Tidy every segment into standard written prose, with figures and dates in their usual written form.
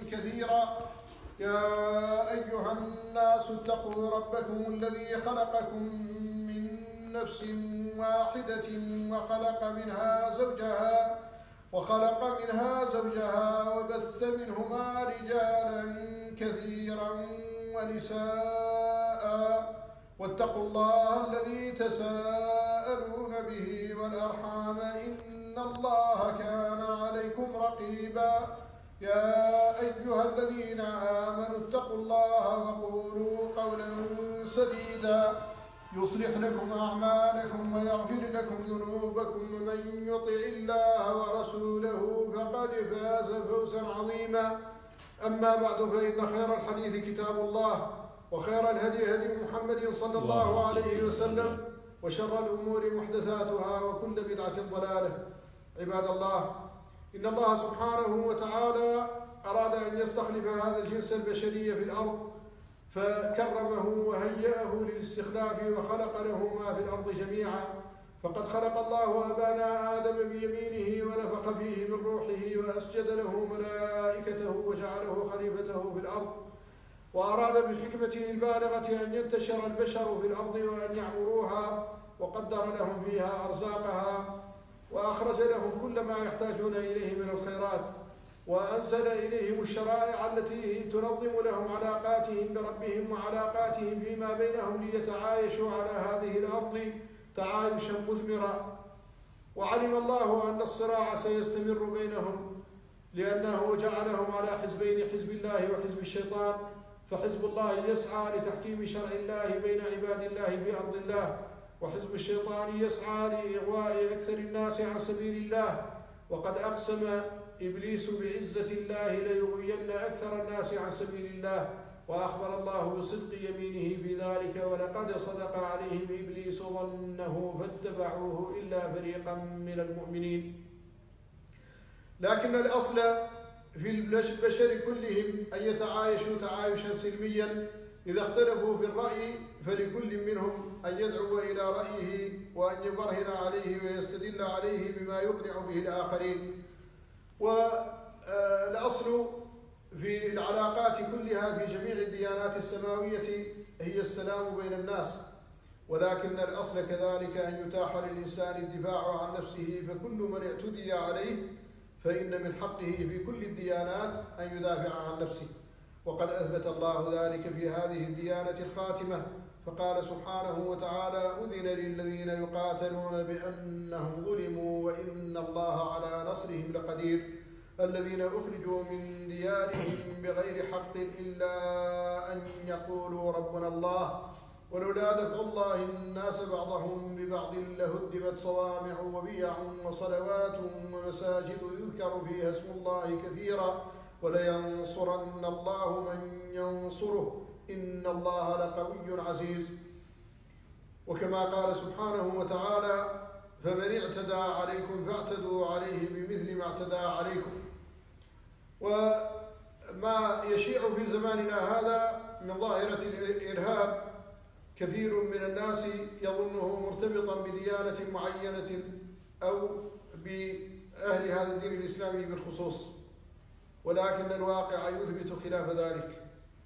كثيرا. يا أيها الناس اتقوا ربكم الذي خلقكم من نفس واحدة وخلق منها زوجها وبث منهما رجالا كثيرا ونساء، واتقوا الله الذي تساءلون به والأرحام إن الله كان عليكم رقيبا. يا أيها الذين آمنوا اتقوا الله وقولوا قولا سديدا يصلح لكم أعمالكم ويغفر لكم ذنوبكم، ومن يطع الله ورسوله فقد فاز فوزا عظيما. أما بعد، فإن خير الحديث كتاب الله، وخير الهدي هدي محمد صلى الله عليه وسلم، وشر الأمور محدثاتها، وكل بدعة ضلالة. عباد الله، إن الله سبحانه وتعالى أراد أن يستخلف هذا الجنس البشري في الأرض، فكرمه وهيأه للاستخلاف وخلق له ما في الأرض جميعا. فقد خلق الله أبانا آدم بيمينه ونفخ فيه من روحه وأسجد له ملائكته وجعله خليفته في الأرض، وأراد بحكمته البالغة أن ينتشر البشر في الأرض وأن يعمروها، وقدر لهم فيها أرزاقها، وأخرج لهم كل ما يحتاجون إليه من الخيرات، وأنزل إليهم الشرائع التي تنظم لهم علاقاتهم بربهم وعلاقاتهم فيما بينهم ليتعايشوا على هذه الأرض تعايشا مثمرا. وعلم الله أن الصراع سيستمر بينهم، لأنه جعلهم على حزبين، حزب الله وحزب الشيطان. فحزب الله يسعى لتحكيم شرع الله بين عباد الله في أرض الله، وحزب الشيطان يسعى لإغواء أكثر الناس عن سبيل الله. وقد أقسم إبليس بعزة الله ليغوين أكثر الناس عن سبيل الله، وأخبر الله بصدق يمينه في ذلك: ولقد صدق عليهم إبليس ظنه فاتبعوه إلا فريقا من المؤمنين. لكن الأصل في البشر كلهم أن يتعايشوا تعايشا سلميا. إذا اختلفوا في الرأي فلكل منهم أن يدعو إلى رأيه وأن يبرهن عليه ويستدل عليه بما يقنع به الآخرين. والأصل في العلاقات كلها في جميع الديانات السماوية هي السلام بين الناس، ولكن الأصل كذلك أن يتاح للإنسان الدفاع عن نفسه، فكل من اعتدي عليه فإن من حقه في كل الديانات أن يدافع عن نفسه. وقد أثبت الله ذلك في هذه الديانة الخاتمة، فقال سبحانه وتعالى: أذن للذين يقاتلون بأنهم ظلموا وإن الله على نصرهم لقدير، الذين أخرجوا من ديارهم بغير حق إلا أن يقولوا ربنا الله، ولولا دفع الله الناس بعضهم ببعض لهدمت صوامع وبيع وصلوات ومساجد يذكر فيها اسم الله كثيرا ولينصرن الله من ينصره إن الله لقوي عزيز. وكما قال سبحانه وتعالى: فمن اعتدى عليكم فاعتدوا عليه بمثل ما اعتدى عليكم. وما يشيع في زماننا هذا من ظاهرة الإرهاب، كثير من الناس يظنه مرتبطا بديانة معينة أو بأهل هذا الدين الإسلامي بالخصوص، ولكن الواقع يثبت خلاف ذلك.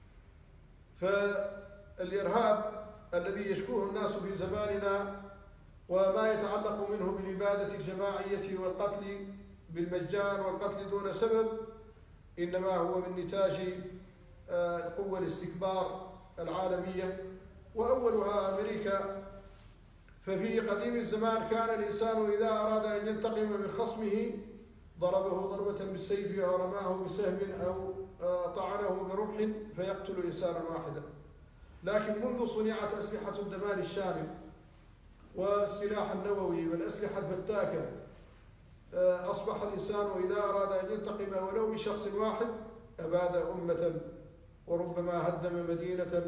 فالإرهاب الذي يشكوه الناس في زماننا وما يتعلق منه بالإبادة الجماعية والقتل بالمجان والقتل دون سبب، إنما هو من نتاج قوى الاستكبار العالمية، وأولها أمريكا. ففي قديم الزمان كان الإنسان إذا أراد أن ينتقم من خصمه ضربه ضربة بالسيف أو رماه بسهم أو طعنه برمح فيقتل إنسانا واحدا. لكن منذ صنعت أسلحة الدمار الشامل والسلاح النووي والأسلحة الفتاكة، أصبح الإنسان إذا أراد أن ينتقم ولو من شخص واحد أباد أمة وربما هدم مدينة.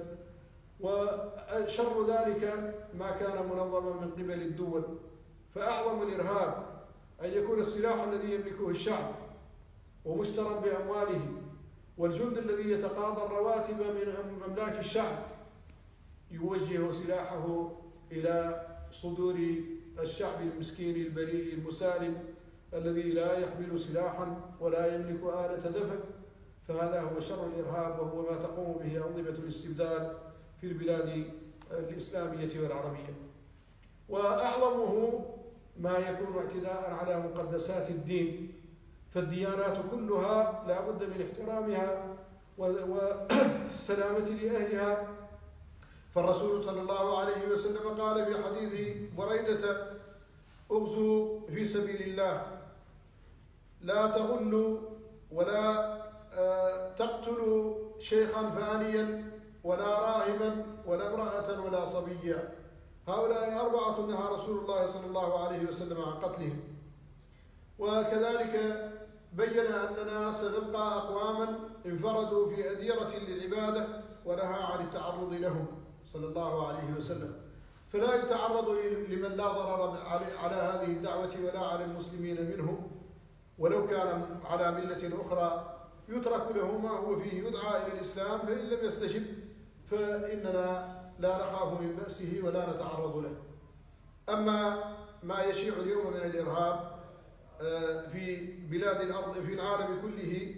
وشر ذلك ما كان منظما من قبل الدول. فأعظم الإرهاب أن يكون السلاح الذي يملكه الشعب ومشترى بأمواله، والجند الذي يتقاضى الرواتب من أملاك الشعب يوجه سلاحه إلى صدور الشعب المسكين البريء المسالم الذي لا يحمل سلاحا ولا يملك آلة دفع، فهذا هو شر الإرهاب، وهو ما تقوم به أنظمة الاستبداد في البلاد الإسلامية والعربية. وأعظمه ما يكون اعتداء على مقدسات الدين، فالديانات كلها لا بد من احترامها والسلامة لأهلها. فالرسول صلى الله عليه وسلم قال في حديث بريدة: اغزوا في سبيل الله، لا تغلوا ولا تقتلوا شيخا فانيا ولا راهبا ولا امرأة ولا صبيا. هؤلاء 4 نهى رسول الله صلى الله عليه وسلم عن قتلهم. وكذلك بين أننا سنلقى أقواما انفردوا في أديرة للعبادة ونهى عن التعرض لهم صلى الله عليه وسلم، فلا يتعرض لمن لا ضرر على هذه الدعوة ولا على المسلمين منه، ولو كان على ملة أخرى يترك له ما هو فيه، يدعى إلى الإسلام، فإن لم يستجب فإننا لا نخاف من بأسه ولا نتعرض له. أما ما يشيع اليوم من الإرهاب في بلاد الأرض في العالم كله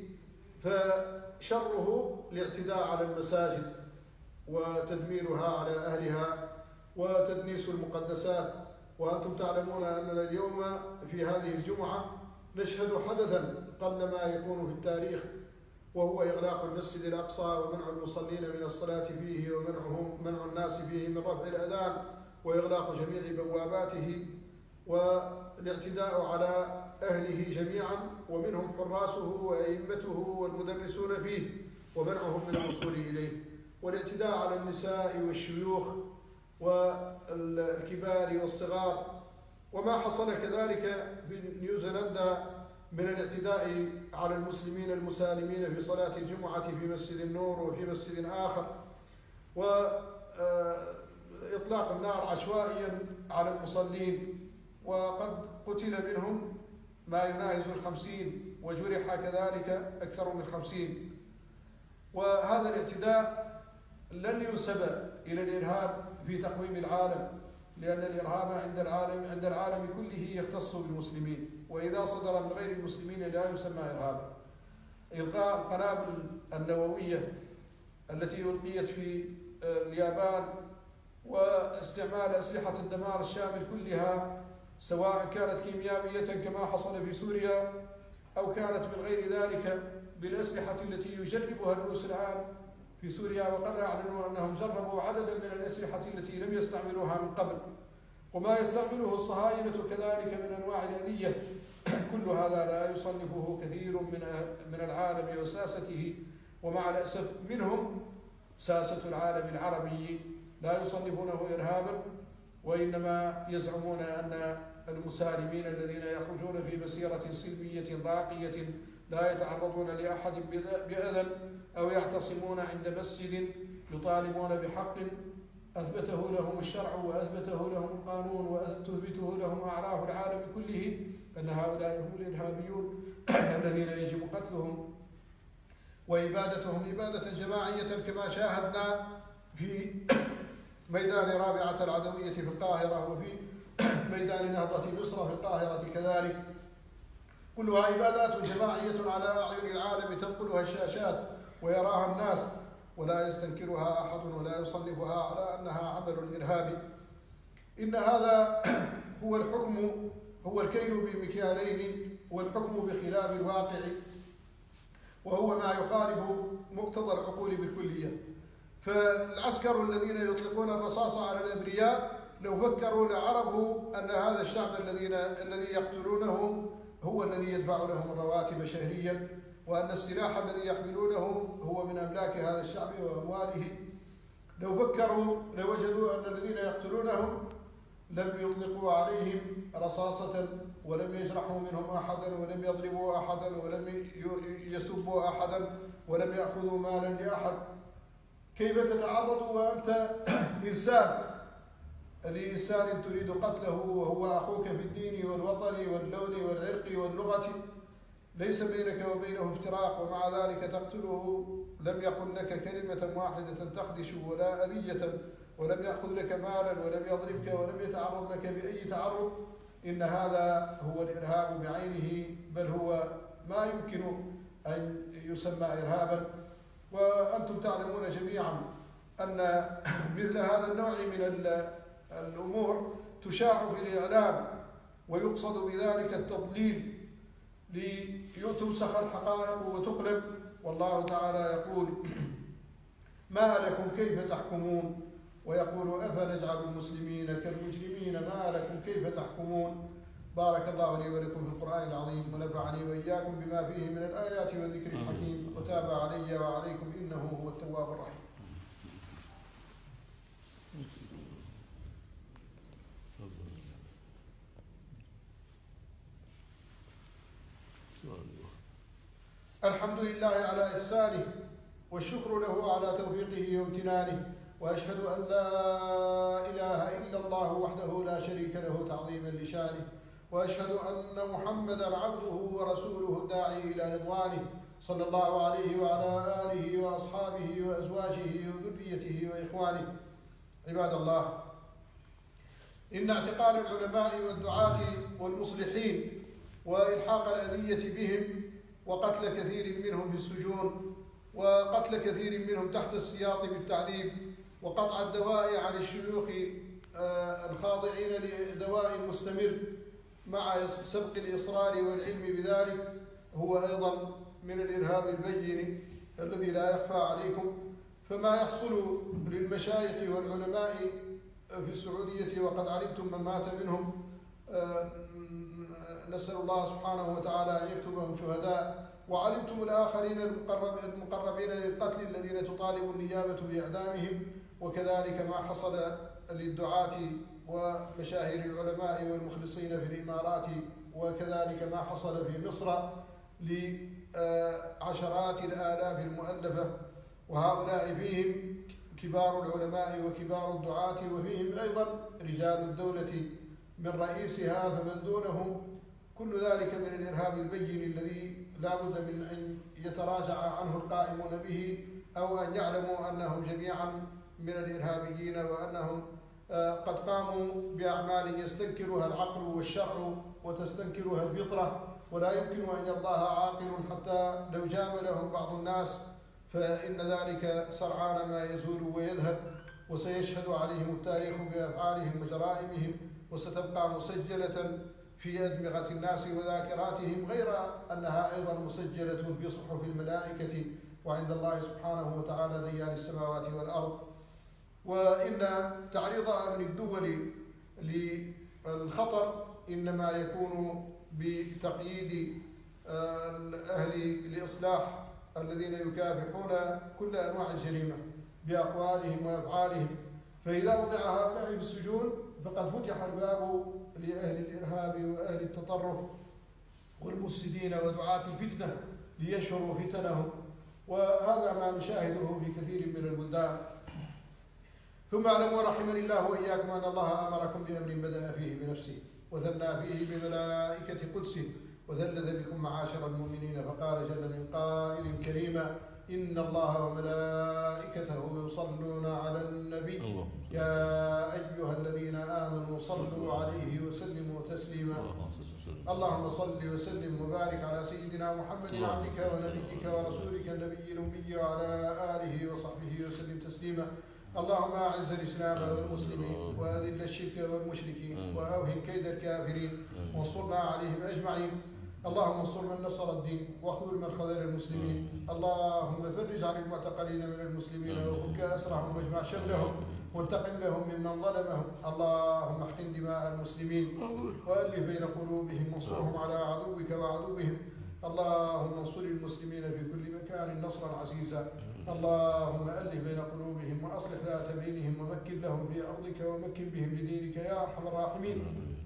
فشره الاعتداء على المساجد وتدميرها على أهلها وتدنيس المقدسات. وأنتم تعلمون أننا اليوم في هذه الجمعة نشهد حدثا قل ما يكون في التاريخ، وهو إغلاق المسجد الأقصى ومنع المصلين من الصلاة فيه ومنع الناس فيه من رفع الأذان وإغلاق جميع بواباته والاعتداء على أهله جميعا، ومنهم حراسه وأئمته والمدرسون فيه ومنعهم من الوصول إليه، والاعتداء على النساء والشيوخ والكبار والصغار، وما حصل كذلك بنيوزيلندا من الاعتداء على المسلمين المسالمين في صلاة الجمعة في مسجد النور وفي مسجد آخر، وإطلاق النار عشوائيا على المصلين، وقد قتل منهم ما يناهز 50 وجرح كذلك أكثر من 50. وهذا الاعتداء لن ينسب إلى الإرهاب في تقويم العالم، لأن الإرهاب عند العالم كله يختص بالمسلمين، وإذا صدر من غير المسلمين لا يسمى إرهابا. إلقاء القنابل النووية التي ألقيت في اليابان واستعمال أسلحة الدمار الشامل كلها، سواء كانت كيميائية كما حصل في سوريا أو كانت من غير ذلك بالأسلحة التي يجربها الروس الآن في سوريا، وقد أعلنوا أنهم جربوا عددا من الأسلحة التي لم يستعملوها من قبل، وما يستعمله الصهاينة كذلك من أنواع الأذية. كل هذا لا يصنفه كثير من العالم وساسته، ومع الأسف منهم ساسة العالم العربي لا يصنفونه إرهابا، وإنما يزعمون أن المسالمين الذين يخرجون في مسيرة سلمية راقية لا يتعرضون لأحد بأذى أو يعتصمون عند مسجد يطالبون بحق أثبته لهم الشرع وأثبته لهم القانون وتثبته لهم أعراف العالم كله، أن هؤلاء هم الإرهابيون الذين يجب قتلهم وإبادتهم إبادة جماعية، كما شاهدنا في ميدان رابعة العدوية في القاهرة وفي ميدان نهضة مصر في القاهرة كذلك. كلها إبادات جماعية على أعين العالم تنقلها الشاشات ويراها الناس، ولا يستنكرها أحد ولا يصنفها على أنها عمل إرهابي. إن هذا هو الحكم، هو الكيل بمكيالين، والحكم بخلاف الواقع، وهو ما يخالف مقتضى العقول بالكلية. فالعسكر الذين يطلقون الرصاص على الأبرياء لو فكروا لعرفوا أن هذا الشعب الذي يقتلونه هو الذي يدفع لهم الرواتب شهريا، وأن السلاح الذي يحملونه هو من أملاك هذا الشعب وأمواله. لو فكروا لوجدوا أن الذين يقتلونهم لم يطلقوا عليهم رصاصة ولم يجرحوا منهم أحدا ولم يضربوا أحدا ولم يسبوا أحدا ولم يأخذوا مالا لأحد، كيف تتعرض وأنت لإنسان تريد قتله وهو أخوك في الدين والوطن واللون والعرق واللغة، ليس بينك وبينه افتراق، ومع ذلك تقتله؟ لم يقل لك كلمة واحدة تخدش ولا أذية، ولم يأخذ لك مالا ولم يضربك ولم يتعرض لك بأي تعرض. إن هذا هو الإرهاب بعينه، بل هو ما يمكن أن يسمى إرهابا. وأنتم تعلمون جميعا أن مثل هذا النوع من الأمور تشاع في الإعلام، ويقصد بذلك التضليل لتوسخ الحقائق وتقلب. والله تعالى يقول: ما لكم كيف تحكمون، ويقول: أفنجعل المسلمين كالمجرمين، ما لكم كيف تحكمون. بارك الله لي ولكم في القرآن العظيم، ونفعني وإياكم بما فيه من الآيات والذكر الحكيم، وتاب علي وعليكم إنه هو التواب الرحيم. الحمد لله على إحسانه، والشكر له على توفيقه وامتنانه، وأشهد أن لا إله إلا الله وحده لا شريك له تعظيما لشانه، وأشهد أن محمدا عبده ورسوله الداعي إلى رضوانه، صلى الله عليه وعلى آله وأصحابه وأزواجه وذريته وإخوانه. عباد الله، إن اعتقال العلماء والدعاة والمصلحين وإلحاق الأذية بهم وقتل كثير منهم في السجون، وقتل كثير منهم تحت السياط بالتعذيب، وقطع الدواء عن الشيوخ الخاضعين لدواء مستمر مع سبق الإصرار والعلم بذلك، هو أيضا من الإرهاب البين الذي لا يخفى عليكم. فما يحصل للمشايخ والعلماء في السعودية وقد علمتم من مات منهم، نسأل الله سبحانه وتعالى أن يكتبهم شهداء، وعلمتم الآخرين المقربين للقتل الذين تطالب النيابة بإعدامهم، وكذلك ما حصل للدعاة ومشاهير العلماء والمخلصين في الإمارات، وكذلك ما حصل في مصر لعشرات الآلاف المؤلفة، وهؤلاء فيهم كبار العلماء وكبار الدعاة، وفيهم أيضا رجال الدولة من رئيسها فمن دونه. كل ذلك من الإرهاب البين الذي لا بد من أن يتراجع عنه القائمون به، أو أن يعلموا أنهم جميعا من الإرهابيين، وأنهم قد قاموا بأعمال يستنكرها العقل والشرع وتستنكرها الفطرة، ولا يمكن أن يرضاها عاقل حتى لو جاملهم بعض الناس، فإن ذلك سرعان ما يزول ويذهب، وسيشهد عليهم التاريخ بأفعالهم وجرائمهم، وستبقى مسجلة في أدمغة الناس وذاكراتهم، غير أنها أيضا مسجلة في صحف الملائكة وعند الله سبحانه وتعالى ديان السماوات والأرض. وإن تعريض أمن الدول للخطر إنما يكون بتقييد أهل الإصلاح الذين يكافحون كل أنواع الجريمة بأقوالهم وأفعالهم، فإذا وضع هؤلاء في السجون فقد فتح الباب لأهل الإرهاب وأهل التطرف والمفسدين ودعاة الفتنة ليشهروا فتنهم، وهذا ما نشاهده في كثير من البلدان. ثم اعلموا رحمني الله وإياكم أن الله أمركم بأمر بدأ فيه بنفسه وثنى فيه بملائكة قدسه وثلث بكم معاشر المؤمنين، فقال جل من قائل كريما: إن الله وملائكته يصلون على النبي يا أيها الذين آمنوا صلوا عليه وسلموا تسليما. اللهم صل وسلم وبارك على سيدنا محمد عبدك ونبيك ورسولك النبي الأمي وعلى آله وصحبه وسلم تسليما. اللهم أعز الإسلام والمسلمين وأذل الشرك والمشركين وأوهن كيد الكافرين وانصرنا عليهم أجمعين. اللهم انصر من نصر الدين واخذل من خذل المسلمين. اللهم فرج عن المعتقلين من المسلمين وفك أسرهم واجمع شملهم وانتقم لهم ممن ظلمهم. اللهم احقن دماء المسلمين وألف بين قلوبهم وانصرهم على عدوك وعدوهم. اللهم انصر المسلمين في كل مكان نصرا عزيزا. اللهم ألف بين قلوبهم وأصلح ذات بينهم ومكن لهم في أرضك ومكن بهم لدينك يا أرحم الراحمين.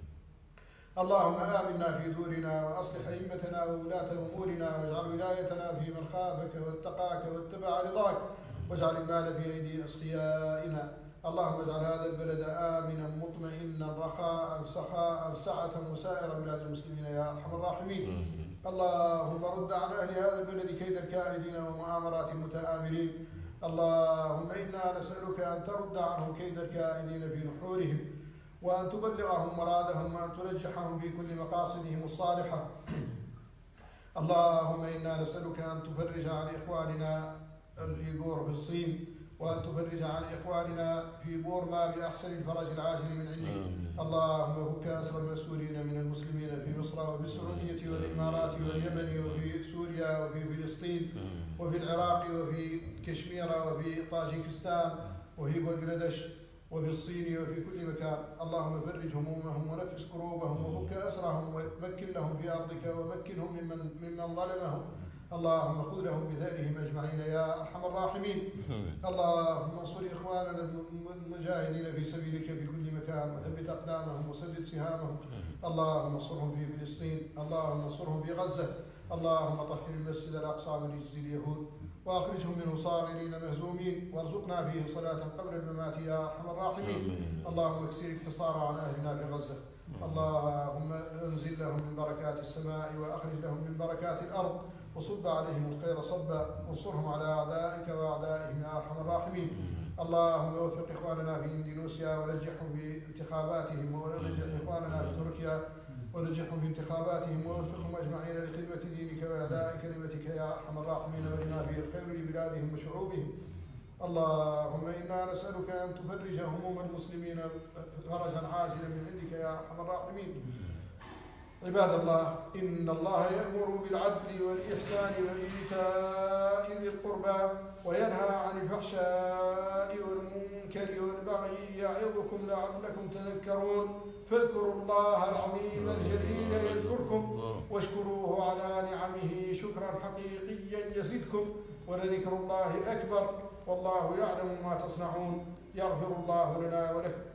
اللهم آمنا في دورنا وأصلح أئمتنا وولاة أمورنا، واجعل ولايتنا في من خافك واتقاك واتبع رضاك، واجعل المال في أيدي أسخيائنا. اللهم اجعل هذا البلد آمنا مطمئنا رخاء سخاء سعة وسائر بلاد المسلمين يا أرحم الراحمين. اللهم رد عن أهل هذا البلد كيد الكائدين ومؤامرات المتآمرين. اللهم إنا نسألك أن ترد عنهم كيد الكائدين في نحورهم، وأن تبلغهم مرادهم، وأن تنجحهم في كل مقاصدهم الصالحة. اللهم إنا نسألك أن تفرج عن إخواننا الإيغور في الصين، وأن تفرج عن إخواننا في بورما بأحسن الفرج العاجل من عندك. اللهم فك أسر المسؤولين من المسلمين في مصر وفي السعودية والإمارات واليمن وفي سوريا وفي فلسطين وفي العراق وفي كشمير وفي طاجيكستان وفي بنغلاديش وفي الصين وفي كل مكان. اللهم فرج همومهم ونفس كروبهم وفك أسرهم ومكن لهم في أرضك ومكنهم ممن ظلمهم. اللهم خذ لهم بثأرهم أجمعين يا أرحم الراحمين. اللهم انصر إخواننا المجاهدين في سبيلك في كل مكان وثبت أقدامهم وسدد سهامهم. اللهم انصرهم في فلسطين، اللهم انصرهم في غزة. اللهم طهر المسجد الأقصى من رجز اليهود وأخرجهم منه صاغرين مهزومين، وارزقنا فيه صلاة قبل الممات يا أرحم الراحمين. اللهم اكسر الحصار عن أهلنا في غزة. اللهم انزل لهم من بركات السماء وأخرج لهم من بركات الأرض وصب عليهم الخير صبا، وانصرهم على أعدائك وأعدائهم يا أرحم الراحمين. اللهم وفق إخواننا في إندونيسيا ونجحهم في انتخاباتهم، ونجح إخواننا في تركيا ونجحهم في انتخاباتهم، ووفقهم أجمعين لخدمة دينك وأداء كلمتك يا أرحم الراحمين، ولما فيه الخير لبلادهم وشعوبهم. اللهم إنا نسألك أن تفرج هموم المسلمين فرجا عاجلا من عندك يا أرحم الراحمين. عباد الله، إن الله يأمر بالعدل والإحسان وإيتاء ذي القربى وينهى عن الفحشاء والمنكر والبغي يعظكم لعلكم تذكرون. فاذكروا الله العظيم الجليل يذكركم واشكروه على نعمه شكرا حقيقيا يزدكم، ولذكر الله أكبر والله يعلم ما تصنعون. يغفر الله لنا ولكم.